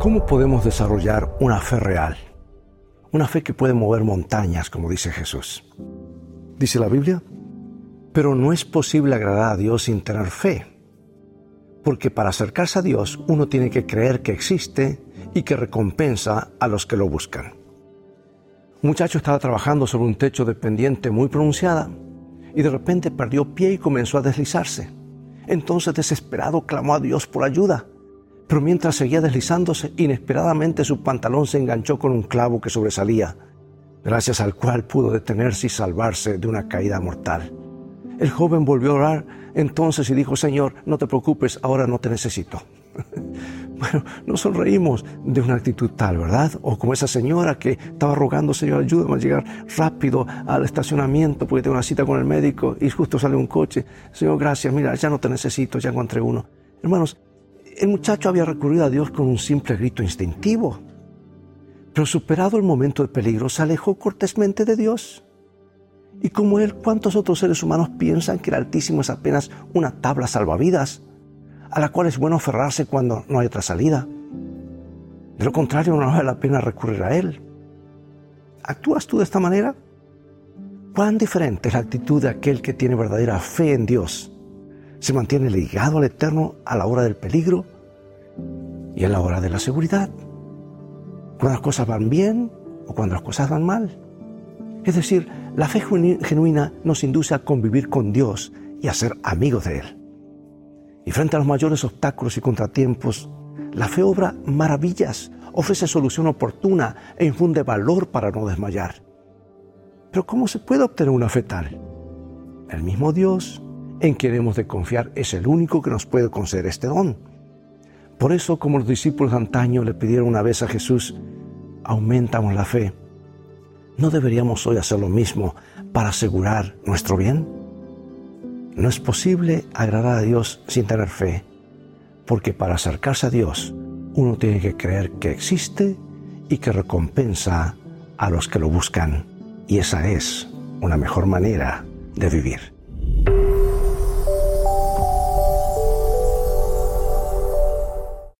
¿Cómo podemos desarrollar una fe real? Una fe que puede mover montañas, como dice Jesús. Dice la Biblia, pero no es posible agradar a Dios sin tener fe, porque para acercarse a Dios uno tiene que creer que existe y que recompensa a los que lo buscan. Un muchacho estaba trabajando sobre un techo de pendiente muy pronunciada y de repente perdió pie y comenzó a deslizarse. Entonces, desesperado, clamó a Dios por ayuda. Pero mientras seguía deslizándose, inesperadamente su pantalón se enganchó con un clavo que sobresalía, gracias al cual pudo detenerse y salvarse de una caída mortal. El joven volvió a orar entonces y dijo, Señor, no te preocupes, ahora no te necesito. Bueno, nos sonreímos de una actitud tal, ¿verdad? O como esa señora que estaba rogando, Señor, ayúdame a llegar rápido al estacionamiento porque tengo una cita con el médico y justo sale un coche. Señor, gracias, mira, ya no te necesito, ya encontré uno. Hermanos, el muchacho había recurrido a Dios con un simple grito instintivo, pero superado el momento de peligro, se alejó cortésmente de Dios. Y como él, ¿cuántos otros seres humanos piensan que el Altísimo es apenas una tabla salvavidas, a la cual es bueno aferrarse cuando no hay otra salida? De lo contrario, no vale la pena recurrir a Él. ¿Actúas tú de esta manera? ¿Cuán diferente es la actitud de aquel que tiene verdadera fe en Dios? Se mantiene ligado al Eterno a la hora del peligro y a la hora de la seguridad, cuando las cosas van bien o cuando las cosas van mal. Es decir, la fe genuina nos induce a convivir con Dios y a ser amigos de Él. Y frente a los mayores obstáculos y contratiempos, la fe obra maravillas, ofrece solución oportuna e infunde valor para no desmayar. Pero ¿cómo se puede obtener una fe tal? El mismo Dios en quien hemos de confiar es el único que nos puede conceder este don. Por eso, como los discípulos de antaño le pidieron una vez a Jesús, aumentamos la fe, ¿no deberíamos hoy hacer lo mismo para asegurar nuestro bien? No es posible agradar a Dios sin tener fe, porque para acercarse a Dios uno tiene que creer que existe y que recompensa a los que lo buscan. Y esa es una mejor manera de vivir.